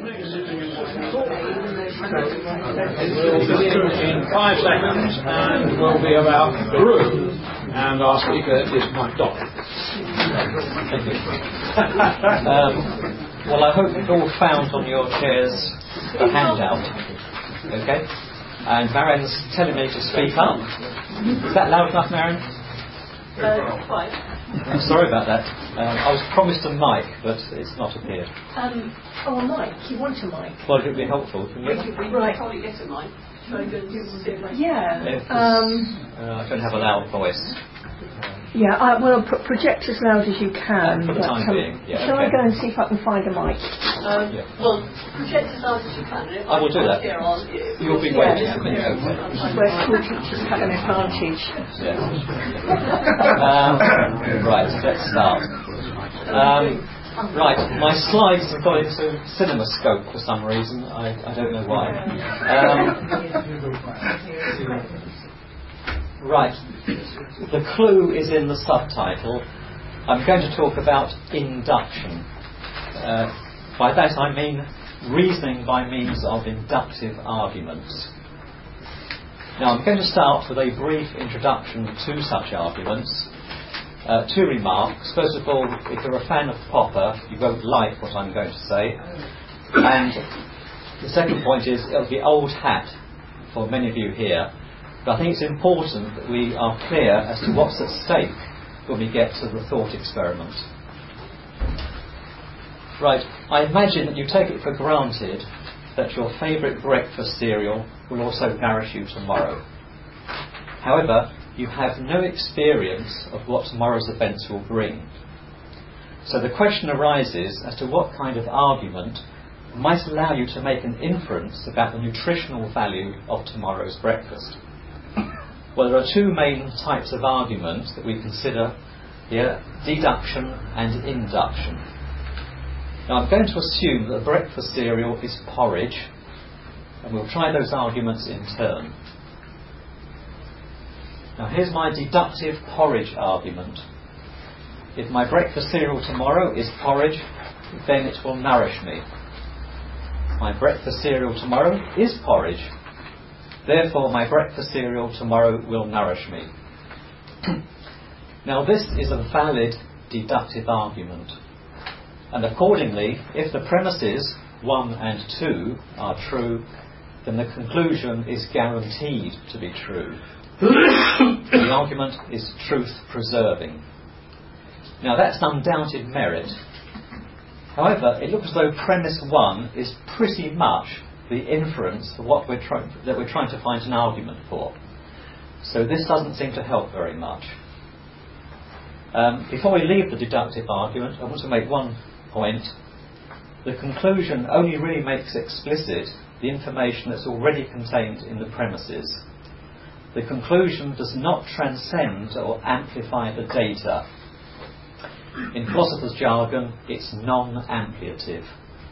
We'll begin in 5 seconds and will be about Peru, and our speaker is Mike Dodd. Well, I hope you've all found on your chairs a handout. Okay? And Marian's telling me to speak up. Is that loud enough, Marian? Quite. I'm sorry about that. I was promised a mic, but it's not appeared. A mic? You want a mic? Well, it would be helpful. Can you? Right. Probably get a mic. Yeah. I don't have a loud voice. Yeah, well, project as loud as you can. For the time being, yeah. Shall I go and see if I can find a mic? Well, project as loud as you can. I will do that. You'll be waiting a minute, okay? Where school teachers have an advantage. Yeah. Right, let's start. Right, my slides have got into CinemaScope for some reason. I don't know why. Right, the clue is in the subtitle. I'm going to talk about induction. By that I mean reasoning by means of inductive arguments. Now I'm going to start with a brief introduction to such arguments. 2 remarks. First of all, if you're a fan of Popper, you won't like what I'm going to say. And the second point is, it'll be old hat for many of you here. But I think it's important that we are clear as to what's at stake when we get to the thought experiment. Right, I imagine that you take it for granted that your favourite breakfast cereal will also nourish you tomorrow. However, you have no experience of what tomorrow's events will bring. So the question arises as to what kind of argument might allow you to make an inference about the nutritional value of tomorrow's breakfast. Well, there are 2 main types of argument that we consider here, deduction and induction. Now I'm going to assume that the breakfast cereal is porridge, and we'll try those arguments in turn. Now here's my deductive porridge argument. If my breakfast cereal tomorrow is porridge, then it will nourish me. My breakfast cereal tomorrow is porridge. Therefore, my breakfast cereal tomorrow will nourish me. Now, this is a valid deductive argument. And accordingly, if the premises 1 and 2 are true, then the conclusion is guaranteed to be true. The argument is truth-preserving. Now, that's undoubted merit. However, it looks as though premise 1 is pretty much the inference for what we're trying to find an argument for. So this doesn't seem to help very much. Before we leave the deductive argument, I want to make one point. The conclusion only really makes explicit the information that's already contained in the premises. The conclusion does not transcend or amplify the data. In philosopher's jargon, it's non-ampliative.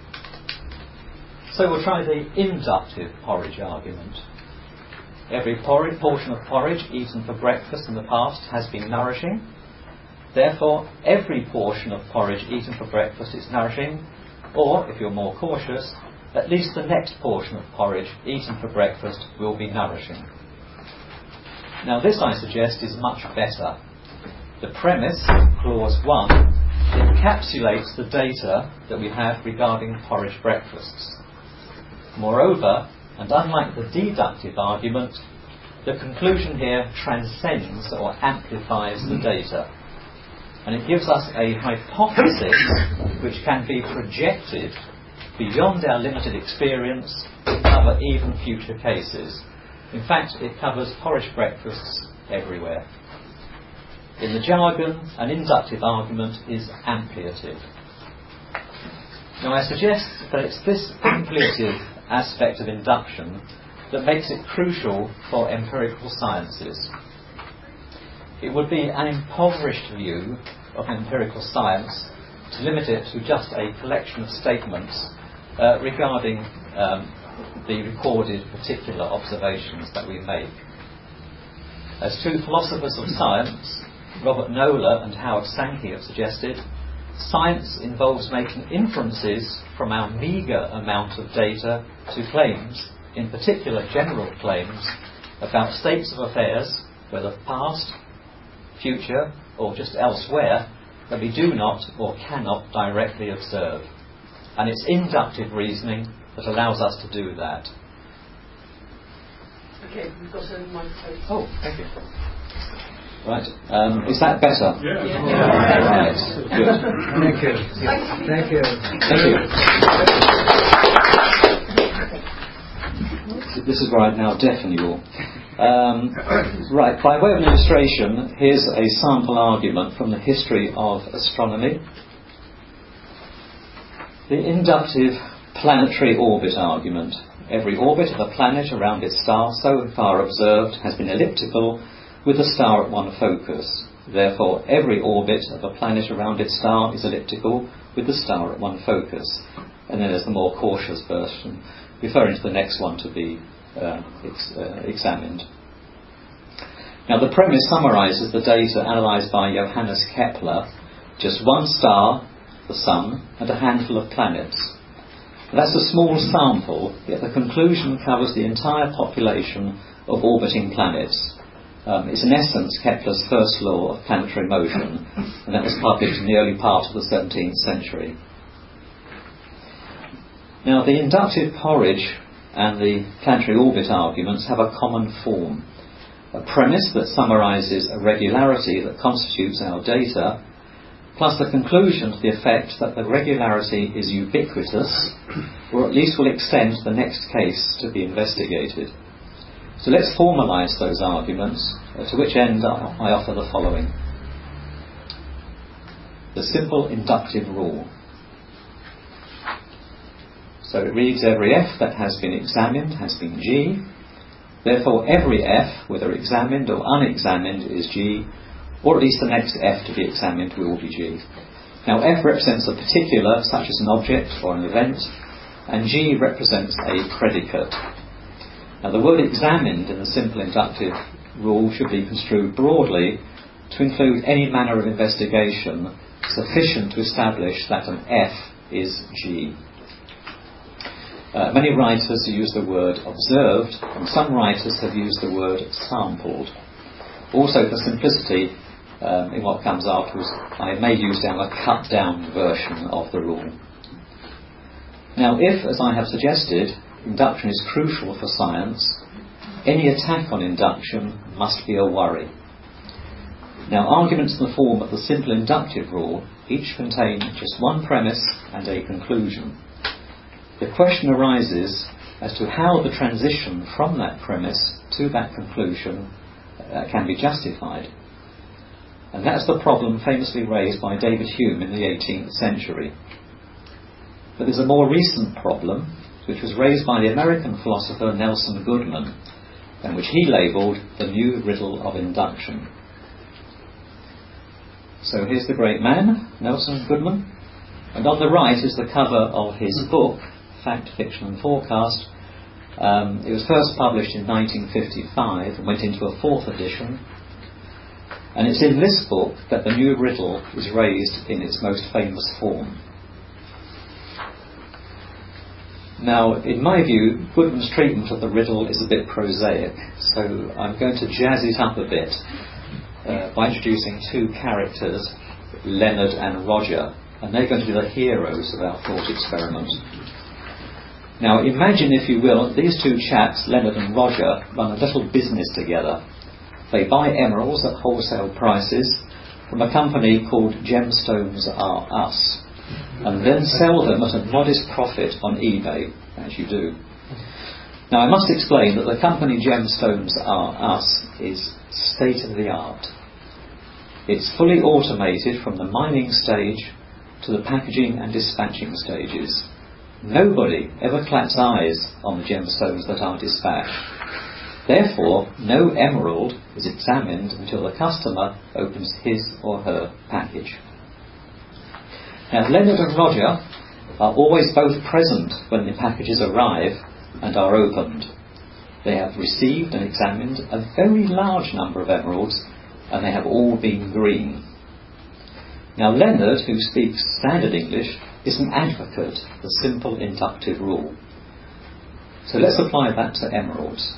So we'll try the inductive porridge argument. Every portion of porridge eaten for breakfast in the past has been nourishing. Therefore, every portion of porridge eaten for breakfast is nourishing, or, if you're more cautious, at least the next portion of porridge eaten for breakfast will be nourishing. Now this, I suggest, is much better. The premise, clause 1, encapsulates the data that we have regarding porridge breakfasts. Moreover, and unlike the deductive argument, the conclusion here transcends or amplifies the data. And it gives us a hypothesis which can be projected beyond our limited experience to cover even future cases. In fact, it covers porridge breakfasts everywhere. In the jargon, an inductive argument is ampliative. Now I suggest that it's this ampliative aspect of induction that makes it crucial for empirical sciences. It would be an impoverished view of empirical science to limit it to just a collection of statements regarding the recorded particular observations that we make. As 2 philosophers of science, Robert Noller and Howard Sankey, have suggested, Science involves making inferences from our meagre amount of data to claims, in particular general claims, about states of affairs, whether past, future, or just elsewhere, that we do not or cannot directly observe. And it's inductive reasoning that allows us to do that. Okay, we've got a microphone. Oh, thank you. Right, is that better? Yeah. Right, good. Thank you. Thank you. This is where I now deafen you all. Right, by way of illustration, here's a sample argument from the history of astronomy. The inductive planetary orbit argument. Every orbit of a planet around its star so far observed has been elliptical with the star at one focus. Therefore, every orbit of a planet around its star is elliptical with the star at one focus. And then there's the more cautious version, referring to the next one to be examined. Now, the premise summarises the data analysed by Johannes Kepler: just one star, the Sun, and a handful of planets. That's a small sample, yet the conclusion covers the entire population of orbiting planets. It's in essence Kepler's first law of planetary motion, and that was published in the early part of the 17th century. Now, the inductive porridge and the planetary orbit arguments have a common form: a premise that summarises a regularity that constitutes our data, plus the conclusion to the effect that the regularity is ubiquitous, or at least will extend to the next case to be investigated. So let's formalise those arguments, to which end I offer the following. The simple inductive rule. So it reads: every f that has been examined has been G. Therefore every f, whether examined or unexamined, is G, or at least the next f to be examined will be G. Now f represents a particular, such as an object or an event, and G represents a predicate. Now, the word examined in the simple inductive rule should be construed broadly to include any manner of investigation sufficient to establish that an F is G. Many writers use the word observed, and some writers have used the word sampled. Also, for simplicity, in what comes afterwards, I may use down a cut-down version of the rule. Now, if, as I have suggested, induction is crucial for science, any attack on induction must be a worry. Now, arguments in the form of the simple inductive rule each contain just one premise and a conclusion. The question arises as to how the transition from that premise to that conclusion can be justified. And that's the problem famously raised by David Hume in the 18th century. But there's a more recent problem, which was raised by the American philosopher Nelson Goodman, and which he labelled the new riddle of induction. So here's the great man, Nelson Goodman, and on the right is the cover of his book, Fact, Fiction and Forecast. It was first published in 1955 and went into a fourth edition, and it's in this book that the new riddle is raised in its most famous form. Now, in my view, Goodman's treatment of the riddle is a bit prosaic, so I'm going to jazz it up a bit by introducing two characters, Leonard and Roger, and they're going to be the heroes of our thought experiment. Now, imagine, if you will, these two chaps, Leonard and Roger, run a little business together. They buy emeralds at wholesale prices from a company called Gemstones R Us, and then sell them at a modest profit on eBay, as you do. Now, I must explain that the company Gemstones R Us is state-of-the-art. It's fully automated from the mining stage to the packaging and dispatching stages. Nobody ever claps eyes on the gemstones that are dispatched. Therefore, no emerald is examined until the customer opens his or her package. Now, Leonard and Roger are always both present when the packages arrive and are opened. They have received and examined a very large number of emeralds, and they have all been green. Now Leonard, who speaks standard English, is an advocate of the simple inductive rule. So let's apply that to emeralds.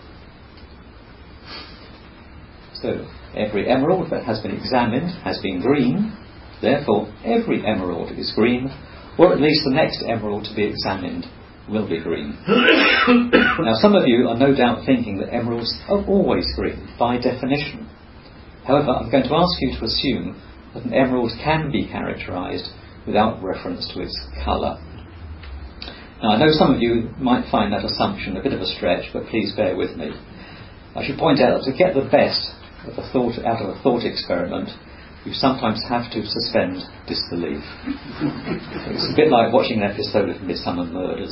So every emerald that has been examined has been green, therefore every emerald is green, or at least the next emerald to be examined will be green. Now some of you are no doubt thinking that emeralds are always green, by definition. However, I'm going to ask you to assume that an emerald can be characterised without reference to its colour. Now I know some of you might find that assumption a bit of a stretch, but please bear with me. I should point out that to get the best of a thought out of a thought experiment, you sometimes have to suspend disbelief. It's a bit like watching an episode of Midsummer Murders.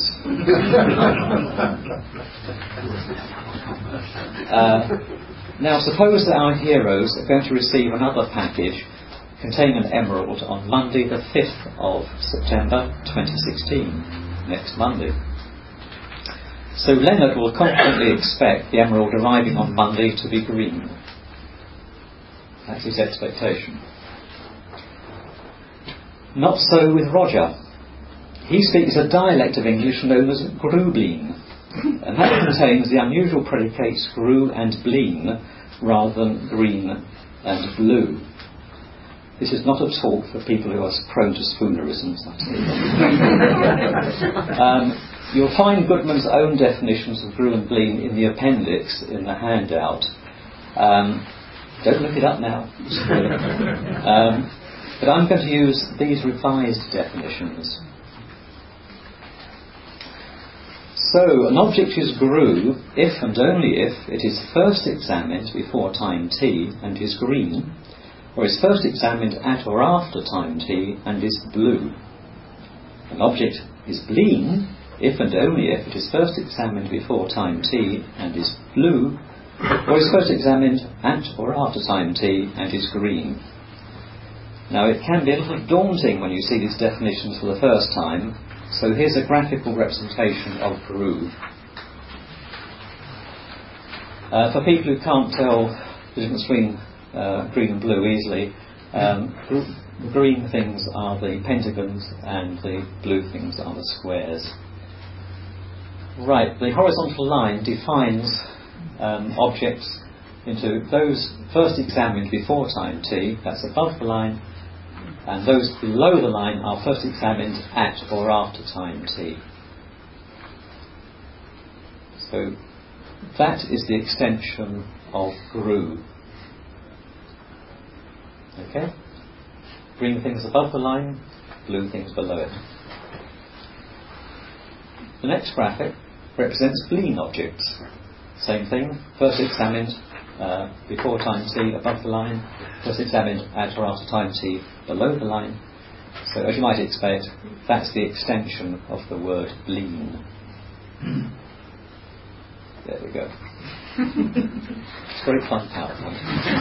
Now suppose that our heroes are going to receive another package containing an emerald on Monday the 5th of September 2016, next Monday. So Leonard will confidently expect the emerald arriving on Monday to be green. That's his expectation. Not so with Roger. He speaks a dialect of English known as Grubleen, and that contains the unusual predicates gru and bleen rather than green and blue. This is not a talk for people who are prone to spoonerisms, I see. You'll find Goodman's own definitions of gru and bleen in the appendix in the handout. Don't look it up now. But I'm going to use these revised definitions. So, an object is gru if and only if it is first examined before time t and is green, or is first examined at or after time t and is blue. An object is bleen if and only if it is first examined before time t and is blue, or is first examined at or after time t and is green. Now it can be a little daunting when you see these definitions for the first time, so here's a graphical representation of gru. For people who can't tell the difference between green and blue easily, the green things are the pentagons and the blue things are the squares. Right, the horizontal line defines objects into those first examined before time t, that's above the line, and those below the line are first examined at or after time t. So that is the extension of gru. Okay? Green things above the line, blue things below it. The next graphic represents bleen objects. Same thing, first examined before time t above the line, first examined at or after time t below the line. So as you might expect, that's the extension of the word bleen. There we go. It's very fun PowerPoint.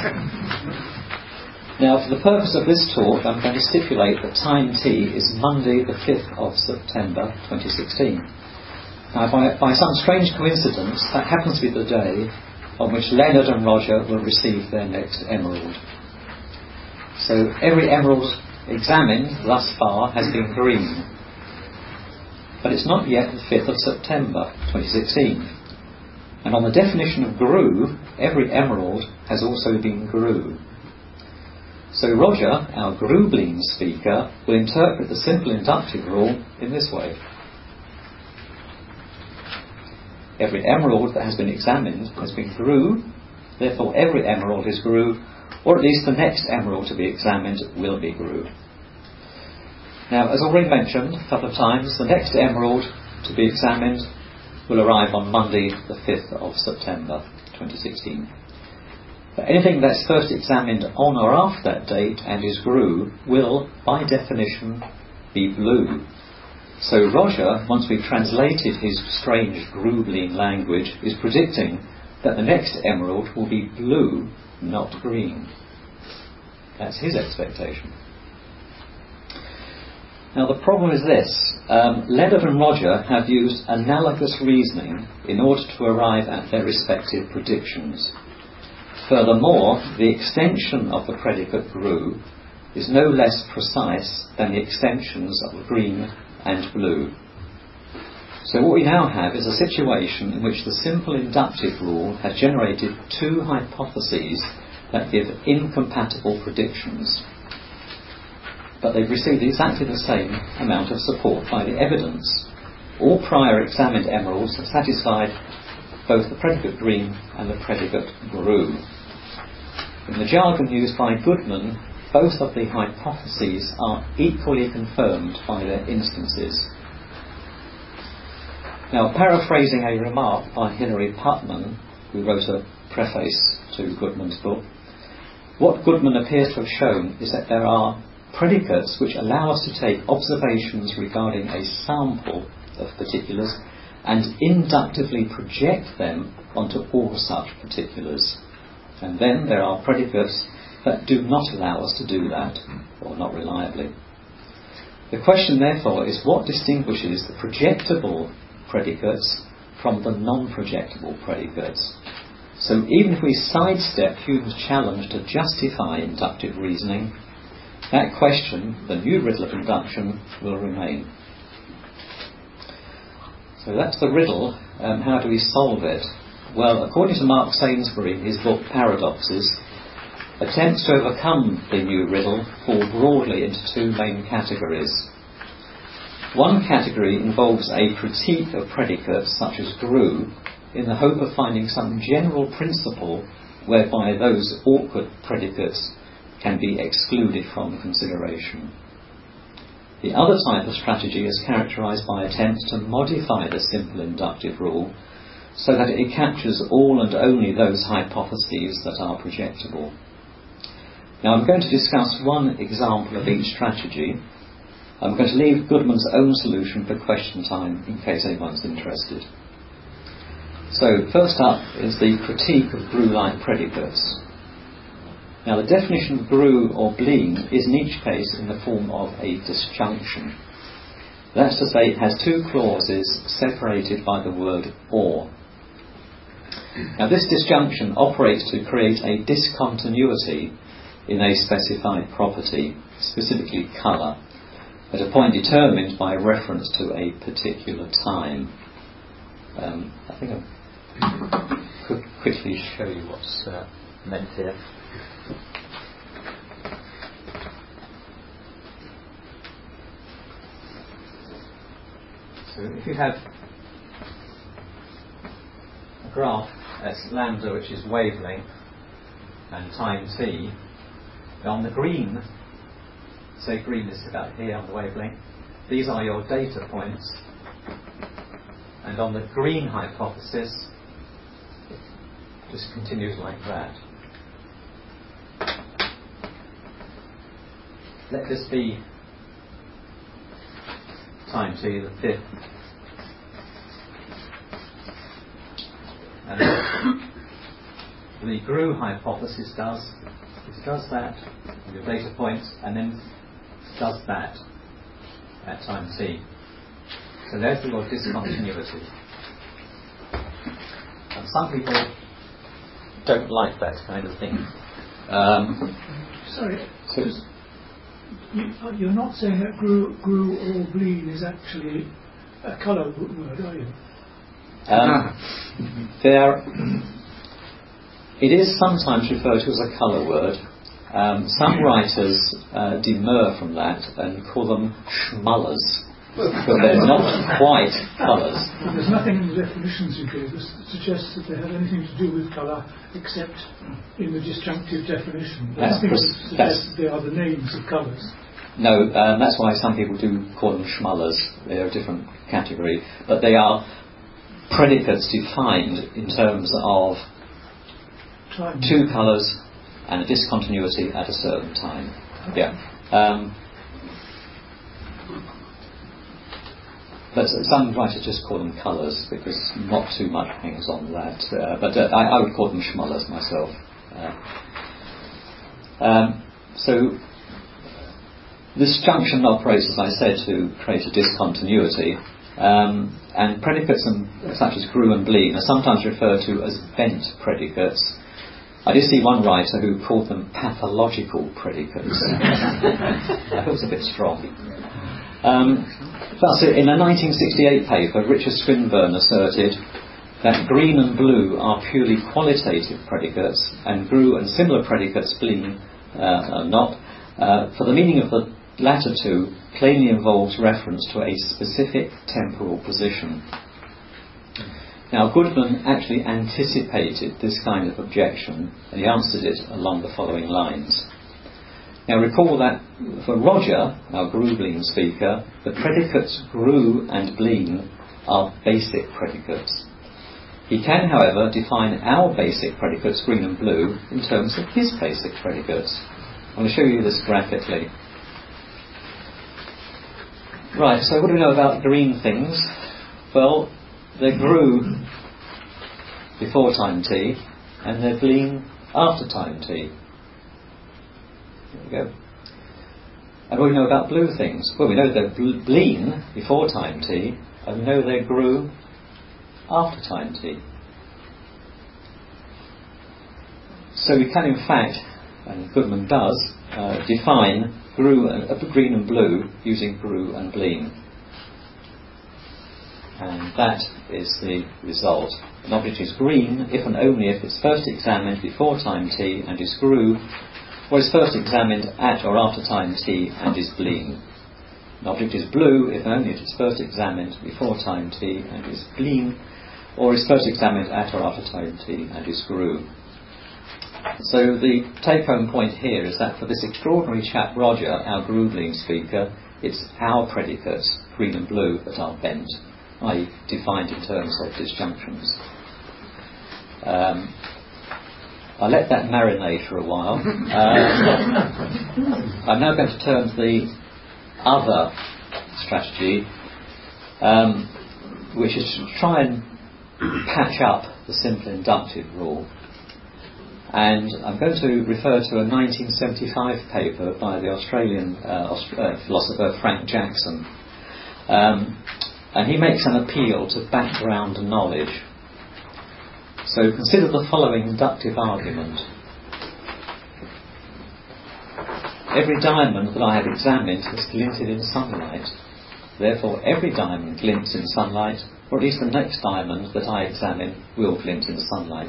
Now for the purpose of this talk, I'm going to stipulate that time t is Monday the 5th of September 2016. Now, by some strange coincidence, that happens to be the day on which Leonard and Roger will receive their next emerald. So every emerald examined thus far has been green. But it's not yet the 5th of September 2016. And on the definition of gru, every emerald has also been gru. So Roger, our Grubleen speaker, will interpret the simple inductive rule in this way. Every emerald that has been examined has been gru, therefore every emerald is gru, or at least the next emerald to be examined will be gru. Now, as already mentioned a couple of times, the next emerald to be examined will arrive on Monday the 5th of September 2016. But anything that's first examined on or after that date and is gru will, by definition, be blue. So Roger, once we've translated his strange Grubleen language, is predicting that the next emerald will be blue, not green. That's his expectation. Now the problem is this. Leonard and Roger have used analogous reasoning in order to arrive at their respective predictions. Furthermore, the extension of the predicate gru is no less precise than the extensions of green and blue. So what we now have is a situation in which the simple inductive rule has generated two hypotheses that give incompatible predictions. But they've received exactly the same amount of support by the evidence. All prior examined emeralds have satisfied both the predicate green and the predicate blue. In the jargon used by Goodman, both of the hypotheses are equally confirmed by their instances. Now, paraphrasing a remark by Hilary Putnam, who wrote a preface to Goodman's book, what Goodman appears to have shown is that there are predicates which allow us to take observations regarding a sample of particulars and inductively project them onto all such particulars. And then there are predicates that do not allow us to do that, or not reliably. The question, therefore, is what distinguishes the projectable predicates from the non-projectable predicates? So even if we sidestep Hume's challenge to justify inductive reasoning, that question, the new riddle of induction, will remain. So that's the riddle. How do we solve it? Well, according to Mark Sainsbury in his book Paradoxes, attempts to overcome the new riddle fall broadly into two main categories. One category involves a critique of predicates such as grew, in the hope of finding some general principle whereby those awkward predicates can be excluded from consideration. The other type of strategy is characterised by attempts to modify the simple inductive rule so that it captures all and only those hypotheses that are projectable. Now I'm going to discuss one example of each strategy. I'm going to leave Goodman's own solution for question time in case anyone's interested. So first up is the critique of grew-like predicates. Now the definition of grew or bleen is in each case in the form of a disjunction. That's to say it has two clauses separated by the word or. Now this disjunction operates to create a discontinuity in a specified property, specifically colour, at a point determined by reference to a particular time. I think I could quickly show you what's meant here. So if you have a graph that's lambda, which is wavelength, and time t, on the green, say green is about here on the wavelength, these are your data points, and on the green hypothesis it just continues like that. Let this be time t, the fifth. And the grew hypothesis does that with your data points, and then does that at time t. So there's the word discontinuity. And some people don't like that kind of thing. Sorry, So you're not saying that grew or bleen is actually a colour word, are you? It is sometimes referred to as a colour word. Some writers demur from that and call them schmullers, but they're not quite colours. There's nothing in the definitions you gave us that suggests that they have anything to do with colour except in the disjunctive definition. There's nothing that suggests that they are the names of colours. No, that's why some people do call them schmullers. They're a different category, but they are predicates defined in terms of Time. two colours and a discontinuity at a certain time. Yeah. But some writers just call them colours because not too much hangs on that. But I would call them schmullers myself. So this junction operates, as I said, to create a discontinuity. And predicates such as grew and bleen are sometimes referred to as bent predicates. I did see one writer who called them pathological predicates. That was a bit strong. Thus, in a 1968 paper, Richard Swinburne asserted that green and blue are purely qualitative predicates, and grew and similar predicates, bleen, are not. For the meaning of the latter two plainly involves reference to a specific temporal position. Now, Goodman actually anticipated this kind of objection, and he answered it along the following lines. Now, recall that for Roger, our grew-bleen speaker, the predicates grew and bleen are basic predicates. He can, however, define our basic predicates, green and blue, in terms of his basic predicates. I'm going to show you this graphically. Right, so what do we know about green things? Well, they grew before time t, and they bleen after time t. There we go. And what do we know about blue things? Well, we know they bleen before time t, and we know they grew after time t. So we can, in fact, and Goodman does, define green and blue using grew and bleen. And that is the result. An object is green if and only if it's first examined before time t and is grew, or is first examined at or after time t and is bleen. An object is blue if and only if it's first examined before time t and is bleen, or is first examined at or after time t and is grew. So the take-home point here is that for this extraordinary chap Roger, our grew-bleen speaker, it's our predicates, green and blue, that are bent, i.e. defined in terms of disjunctions. I'll let that marinate for a while. I'm now going to turn to the other strategy, which is to try and patch up the simple inductive rule. And I'm going to refer to a 1975 paper by the Australian philosopher Frank Jackson. And he makes an appeal to background knowledge. So consider the following inductive argument. Every diamond that I have examined has glinted in sunlight. Therefore, every diamond glints in sunlight, or at least the next diamond that I examine will glint in sunlight.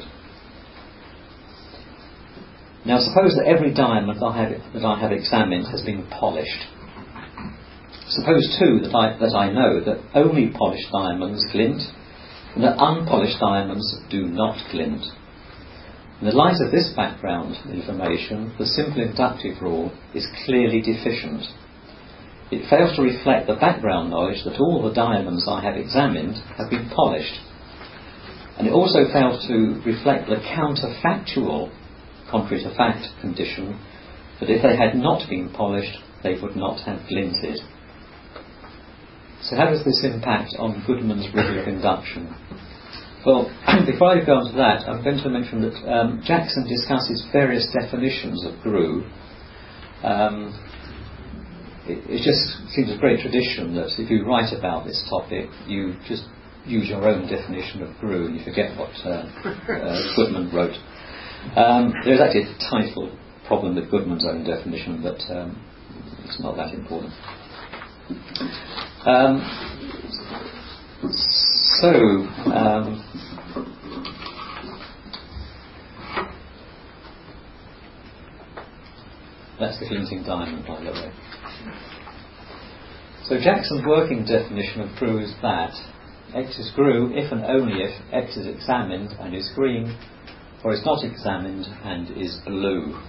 Now, suppose that every diamond that I have examined has been polished. Suppose, too, that I know that only polished diamonds glint, and that unpolished diamonds do not glint. In the light of this background information, the simple inductive rule is clearly deficient. It fails to reflect the background knowledge that all the diamonds I have examined have been polished. And it also fails to reflect the counterfactual, contrary to fact condition, that if they had not been polished, they would not have glinted. So how does this impact on Goodman's rule of induction? Well, before I go on to that, I'm going to mention that Jackson discusses various definitions of grew. It just seems a great tradition that if you write about this topic, you just use your own definition of grew and you forget what Goodman wrote. There's actually a title problem with Goodman's own definition, but it's not that important. That's the glinting diamond, by the way. So Jackson's working definition of grew is that X is grew if and only if X is examined and is green, or is not examined and is blue.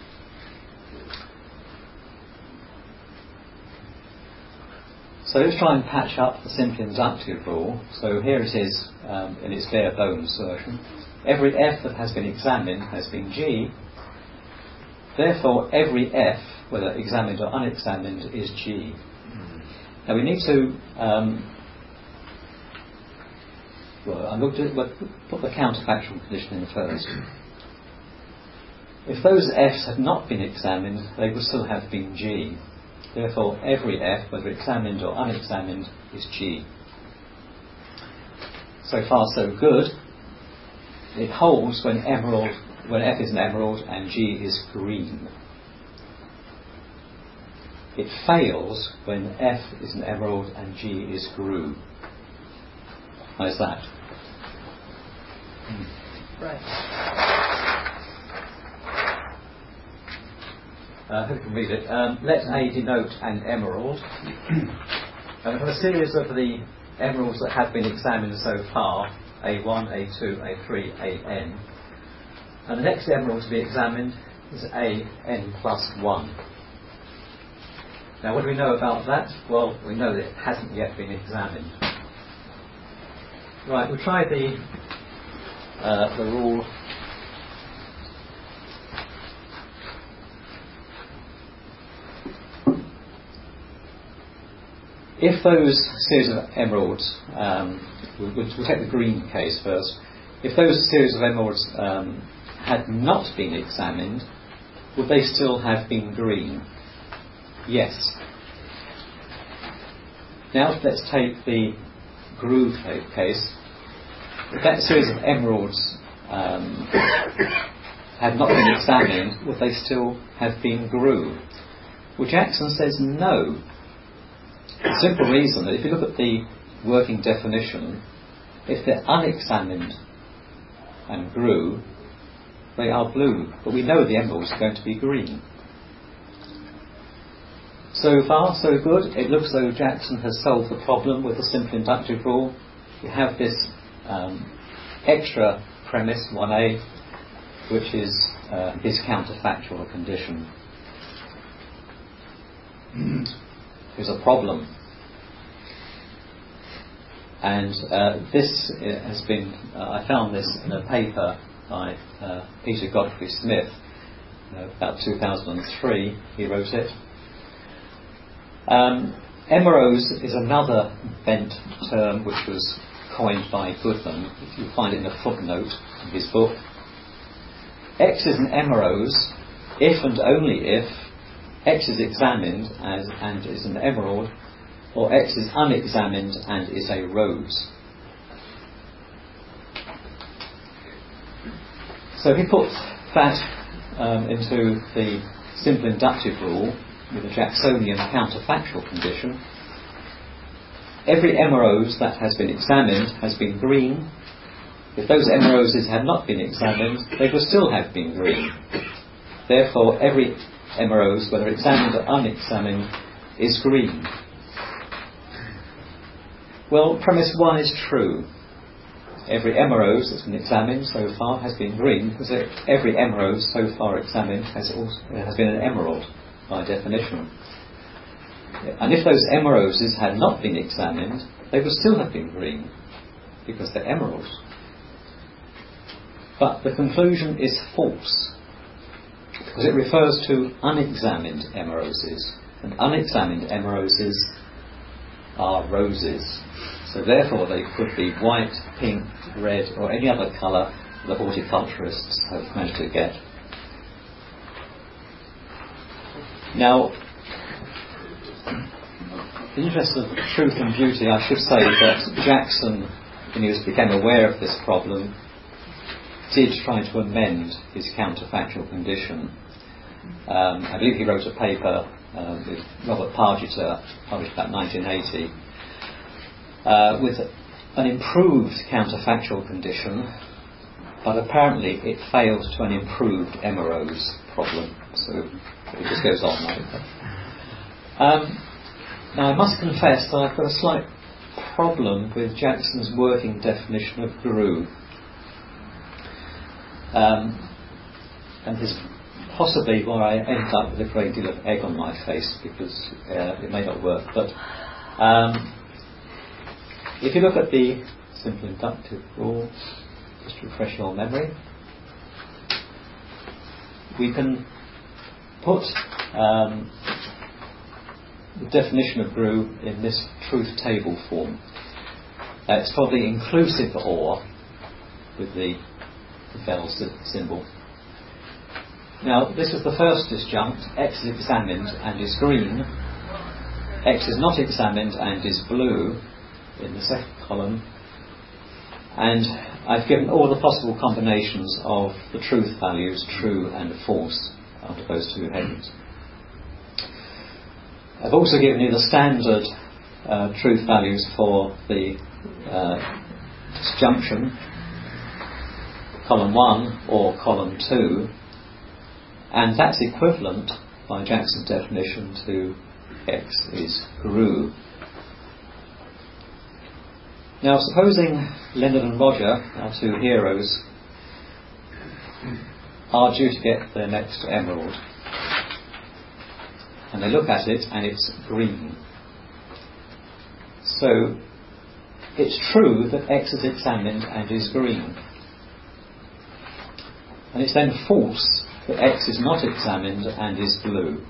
So let's try and patch up the simple inductive rule. So here it is in its bare bones version. Every F that has been examined has been G. Therefore, every F, whether examined or unexamined, is G. Now we need to I'm going to put the counterfactual condition in first. If those Fs had not been examined, they would still have been G. Therefore, every F, whether examined or unexamined, is G. So far, so good. It holds when emerald when F is an emerald and G is green. It fails when F is an emerald and G is grue. How's that? Right. Who can read it? Let A denote an emerald. And from a series of the emeralds that have been examined so far, A1, A2, A3, AN, and the next emerald to be examined is AN plus 1. Now what do we know about that? Well, we know that it hasn't yet been examined. Right, we'll try the rule. If those series of emeralds, we'll take the green case first. If those series of emeralds had not been examined, would they still have been green? Yes. Now let's take the grue case. If that series of emeralds had not been examined, would they still have been grue? Well, Jackson says no. The simple reason that if you look at the working definition, if they're unexamined and grue, they are blue, but we know the emeralds are going to be green. So far, so good. It looks though Jackson has solved the problem with the simple inductive rule. We have this extra premise, 1a, which is his counterfactual condition. Is a problem, and this has been I found this in a paper by Peter Godfrey Smith about 2003. He wrote it. Emerose is another bent term which was coined by Goodman. You'll find it in a footnote in his book. X is an emerose if and only if X is examined and is an emerald, or X is unexamined and is a rose. So if we put that into the simple inductive rule with a Jacksonian counterfactual condition, every emerose that has been examined has been green. If those emeroses had not been examined, they would still have been green. Therefore, every emerose, whether examined or unexamined, is green. Well, premise 1 is true. Every emerose that's been examined so far has been green, because every emerose so far examined has been an emerald by definition. And if those emeroses had not been examined, they would still have been green, because they're emeralds. But the conclusion is false, because it refers to unexamined emeroses, and unexamined emeroses are roses. So therefore they could be white, pink, red, or any other colour the horticulturists have managed to get. Now, in the interest of truth and beauty, I should say that Jackson, when he became aware of this problem, did try to amend his counterfactual condition. I believe he wrote a paper with Robert Pargeter, published about 1980, with an improved counterfactual condition, but apparently it failed to an improved emerose problem. So it just goes on like that. Now I must confess that I've got a slight problem with Jackson's working definition of grue. And this is possibly why I end up with a great deal of egg on my face, because it may not work. But if you look at the simple inductive rule, just to refresh your memory, we can put the definition of grue in this truth table form. It's called the inclusive OR with the bell symbol. Now, this is the first disjunct. X is examined and is green. X is not examined and is blue in the second column. And I've given all the possible combinations of the truth values, true and false, under those two headings. I've also given you the standard truth values for the disjunction, column 1 or column 2, and that's equivalent, by Jackson's definition, to X is GRU. Now, supposing Leonard and Roger, our two heroes, are due to get their next emerald, and they look at it and it's green. So it's true that X is examined and is green, and it's then false that X is not examined and is blue.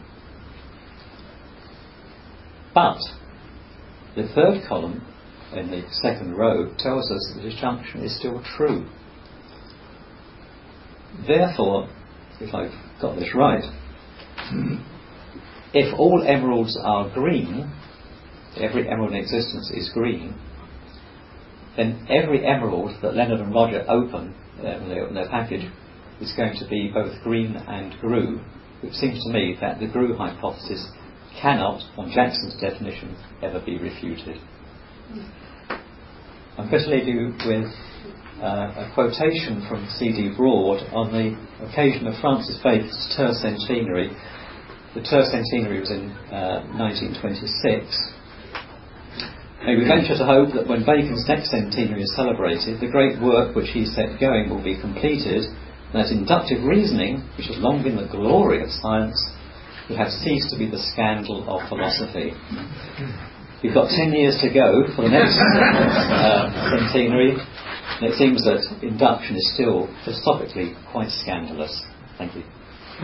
But the third column in the second row tells us that the disjunction is still true. Therefore, if I've got this right, if all emeralds are green, every emerald in existence is green, then every emerald that Leonard and Roger open in their package is going to be both green and GRU, which seems to me that the GRU hypothesis cannot, on Jackson's definition, ever be refuted. I'm going to leave you with a quotation from C.D. Broad on the occasion of Francis Bacon's tercentenary. The tercentenary was in 1926. May we venture to hope that when Bacon's next centenary is celebrated, the great work which he set going will be completed, and that inductive reasoning, which has long been the glory of science, will have ceased to be the scandal of philosophy. We've got 10 years to go for the next centenary, and it seems that induction is still philosophically quite scandalous. Thank you.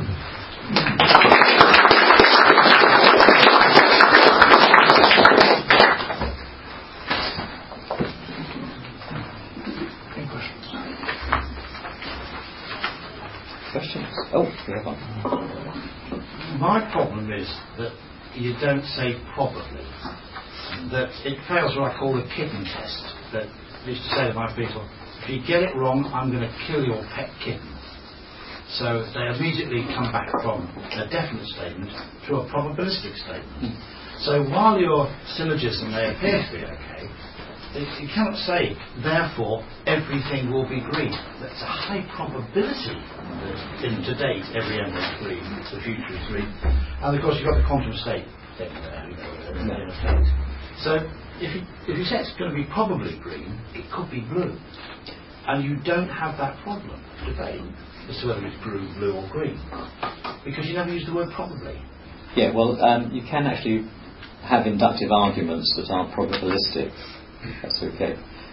Questions? Oh, we have one. My problem is that you don't say probably. That it fails what I call the kitten test. That I used to say to my people, if you get it wrong, I'm going to kill your pet kitten. So they immediately come back from a definite statement to a probabilistic statement. So while your syllogism may appear to be okay, you cannot say, therefore, everything will be green. That's a high probability that in to date every emerald is green, the future is green. And of course you've got the quantum state thing there, in a state. So if you say it's going to be probably green, it could be blue. And you don't have that problem to debate as to whether it's blue or green, because you never use the word probably. Yeah, well, you can actually have inductive arguments that are probabilistic. That's okay.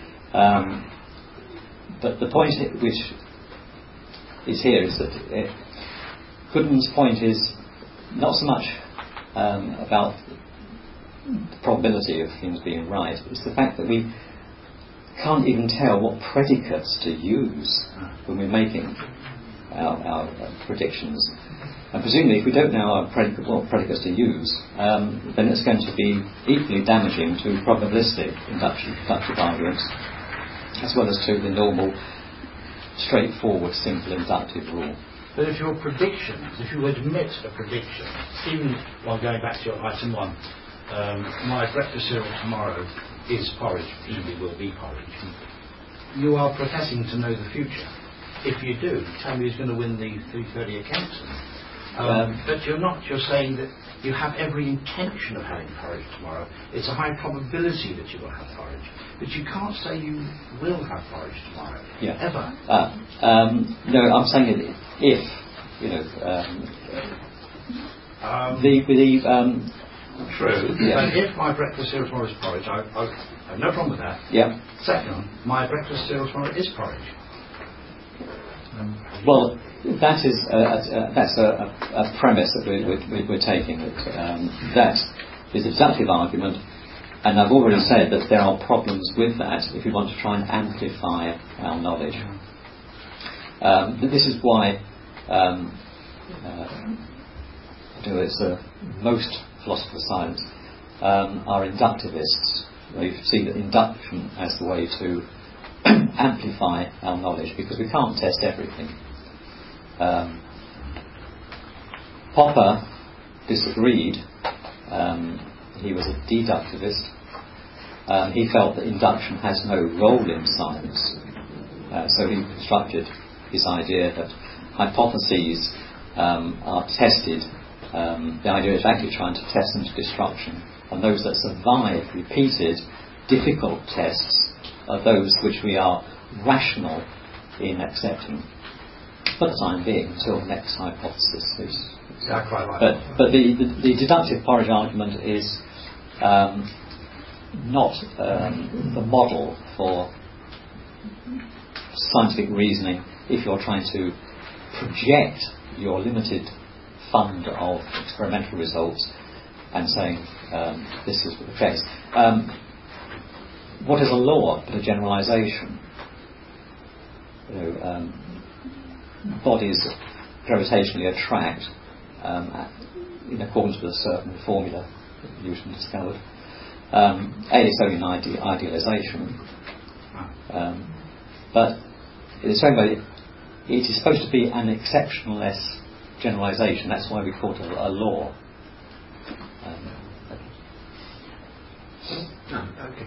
But the point which is here is that Goodman's point is not so much about the probability of things being right, it's the fact that we can't even tell what predicates to use when we're making our predictions. And presumably, if we don't know what predicates to use, then it's going to be equally damaging to probabilistic inductive arguments, as well as to the normal, straightforward, simple inductive rule. But if your predictions, if you admit a prediction, even while going back to your item 1, my breakfast cereal tomorrow is porridge, presumably will be porridge, you are professing to know the future. If you do, tell me who's going to win the 3:30 accounts. But you're not. You're saying that you have every intention of having porridge tomorrow. It's a high probability that you will have porridge. But you can't say you will have porridge tomorrow. Yeah. Ever. No, I'm saying that if, true. Yeah. And if my breakfast cereal tomorrow is porridge, I have no problem with that. Yeah. Second, my breakfast cereal tomorrow is porridge. Well, that's a premise that we're taking. That is a deductive argument, and I've already said that there are problems with that if we want to try and amplify our knowledge. This is why most philosophers of science are inductivists. They see that induction as the way to amplify our knowledge, because we can't test everything. Popper disagreed. He was a deductivist. He felt that induction has no role in science. So he constructed his idea that hypotheses are tested. The idea is actually trying to test them to destruction, and those that survive repeated difficult tests are those which we are rational in accepting for the time being, until the next hypothesis is. Yeah, quite right. But the deductive porridge argument is not the model for scientific reasoning if you're trying to project your limited fund of experimental results and saying this is the case. What is a law but a generalisation? Bodies gravitationally attract in accordance with a certain formula that Newton discovered. It's only an idealisation, but in the same way, it is supposed to be an exceptionless generalisation. That's why we call it a law. Okay.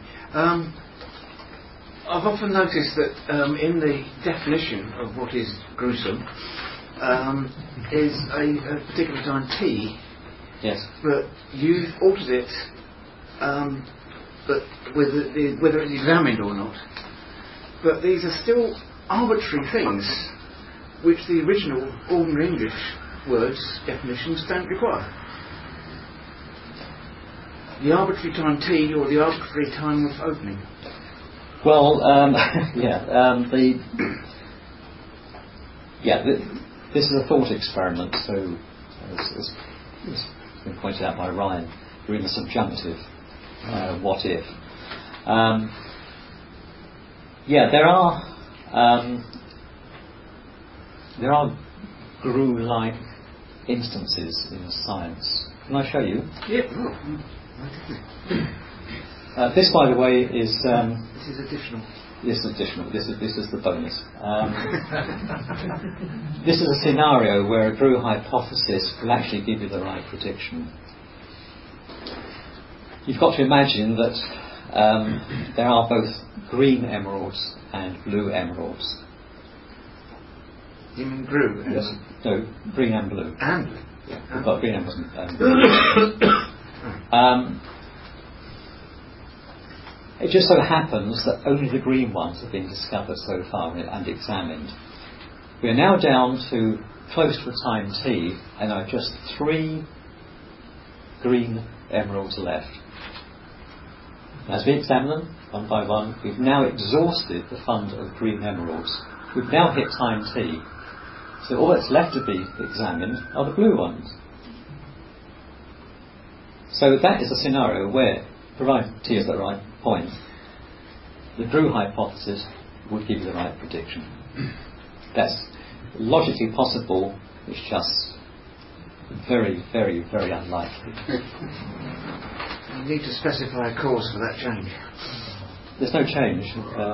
I've often noticed that in the definition of what is gruesome is a particular time T. Yes. But you've altered it, but whether it's examined or not. But these are still arbitrary things which the original ordinary English words definitions don't require. The arbitrary time T or the arbitrary time of opening. Well, this is a thought experiment. So, as been pointed out by Ryan, we're in the subjunctive. What if? There are GRU-like instances in science. Can I show you? Yeah. This, by the way, is this is additional. This is additional. This is the bonus. This is a scenario where a GRU hypothesis will actually give you the right prediction. You've got to imagine that there are both green emeralds and blue emeralds. You mean GRU? Yes. No, green and blue. And blue. Yeah, we've got green emeralds and blue. It just so happens that only the green ones have been discovered so far and examined. We are now down to close to a time T, and there are just 3 green emeralds left. As we examine them one by one, we've now exhausted the fund of green emeralds. We've now hit time T, so all that's left to be examined are the blue ones. So that is a scenario where, provided T is at the right point, the GRU hypothesis would give you the right prediction. That's logically possible, it's just very, very, very unlikely. You need to specify a cause for that change. There's no change.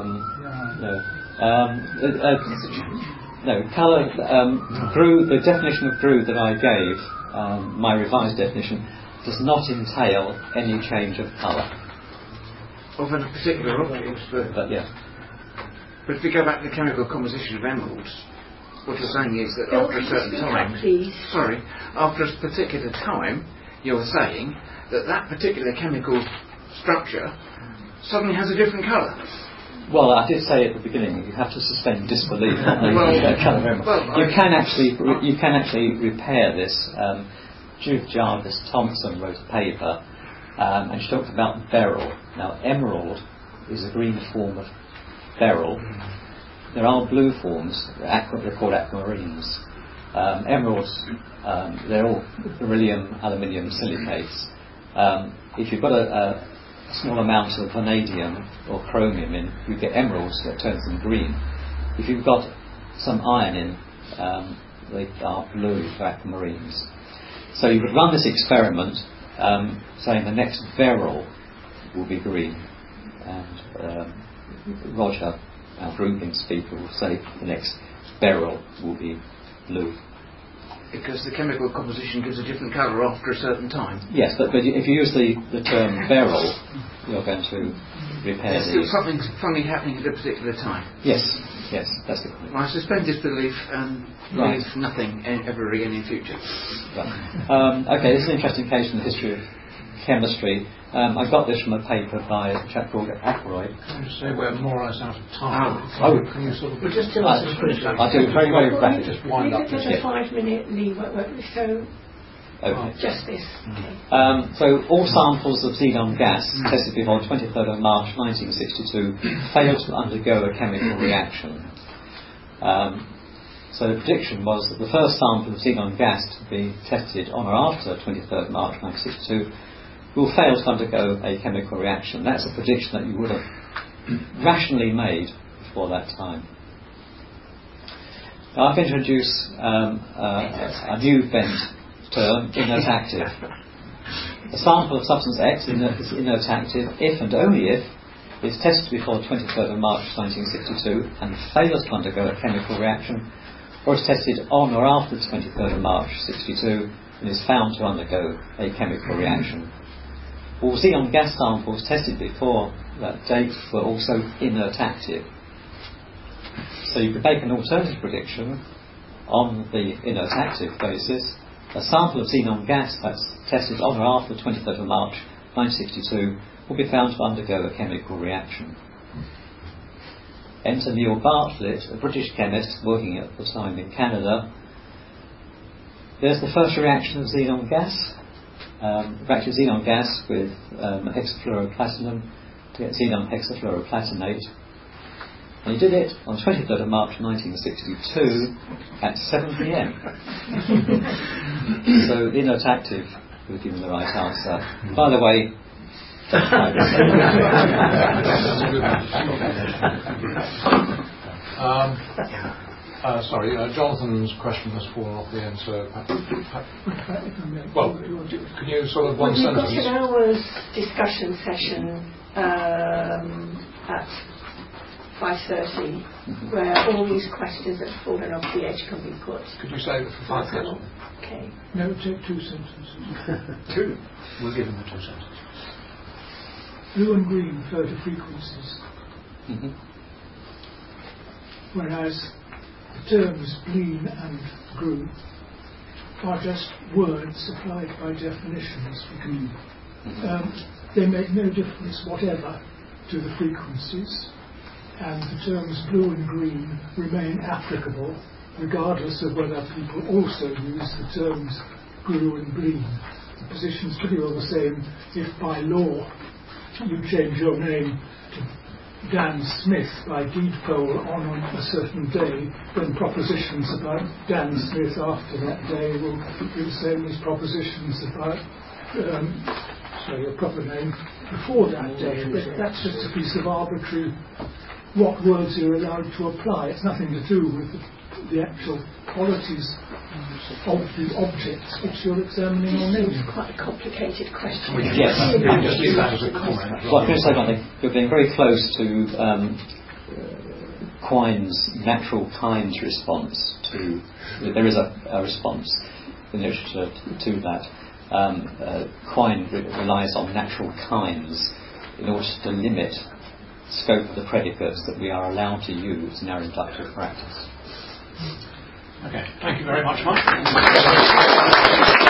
No. Colour. GRU. The definition of GRU that I gave, my revised definition, does not entail any change of colour. Of a particular object, but yeah. But if we go back to the chemical composition of emeralds, what you're saying is that Bill, after a certain time, after a particular time, you're saying that that particular chemical structure suddenly has a different colour. Well, I did say at the beginning, you have to suspend disbelief. You can actually repair this. Judith Jarvis Thompson wrote a paper, and she talked about beryl. Now, emerald is a green form of beryl. There are blue forms. They're called aquamarines. Emeralds, they're all beryllium, aluminium silicates. If you've got a small amount of vanadium or chromium in, you get emeralds that turns them green. If you've got some iron in, they are blue for aquamarines. So you could run this experiment saying the next beryl will be green, and Roger our grouping speaker will say the next beryl will be blue. Because the chemical composition gives a different colour after a certain time. Yes, but if you use the term beryl, you're going to repair There's these. still something funny happening at a particular time. Yes, that's the point. Well, I suspend disbelief and Right. believe nothing ever again in future. Right. Okay, this is an interesting case in the history of chemistry. I got this from a paper by a chap called Ackroyd. Can you say we're more or less out of time? Can you sort of... But just tell us as quickly. I'll do it very, very rapidly. Just wind up. There's a 5-minute leave. So Okay. just this. Okay. So all samples of xenon gas tested before 23rd of March 1962 failed to undergo a chemical reaction. So the prediction was that the first sample of xenon gas to be tested on or after 23rd March 1962 will fail to undergo a chemical reaction. That's a prediction that you would have rationally made before that time. Now I've introduced a new bent term, inert active. A sample of substance X is inert active if and only if it's tested before 23rd of March 1962 and fails to undergo a chemical reaction, or is tested on or after 23rd of March 1962 and is found to undergo a chemical reaction. All xenon gas samples tested before that date were also inert active. So you could make an alternative prediction on the inert active basis. A sample of xenon gas that's tested on or after 23rd of March 1962 will be found to undergo a chemical reaction. Enter Neil Bartlett, a British chemist working at the time in Canada. There's the first reaction of xenon gas. Reacted xenon gas with hexafluoroplatinum to get xenon hexafluoroplatinate. And he did it on 23rd of March 1962 at 7 p.m. So inert active was given the right answer. By the way, sorry, Jonathan's question has fallen off the end, so well, can you sort of one We've got sentence? an hour's discussion session at 5:30, where all these questions that have fallen off the edge can be put. Could you say it for 5 minutes? Okay. No, take 2 sentences. 2. We'll give him the 2 sentences. Blue and green refer to frequencies, whereas the terms bleen and grue are just words applied by definitions. They make no difference whatever to the frequencies, and the terms blue and green remain applicable regardless of whether people also use the terms grue and bleen. The position's pretty well the same if by law you change your name to Dan Smith by deed poll on a certain day, then propositions about Dan Smith after that day will be the same as propositions about your proper name before that day. But that's just a piece of arbitrary what words you're allowed to apply. It's nothing to do with the actual qualities of the objects which you're examining or naming. It's quite a complicated question. Yes. Just leave that as a comment. Well, I'm going to say one thing. You're being very close to Quine's natural kinds response to. There is a response in literature to that. Quine relies on natural kinds in order to limit scope of the predicates that we are allowed to use in our inductive practice. Okay, thank you very much, Mike.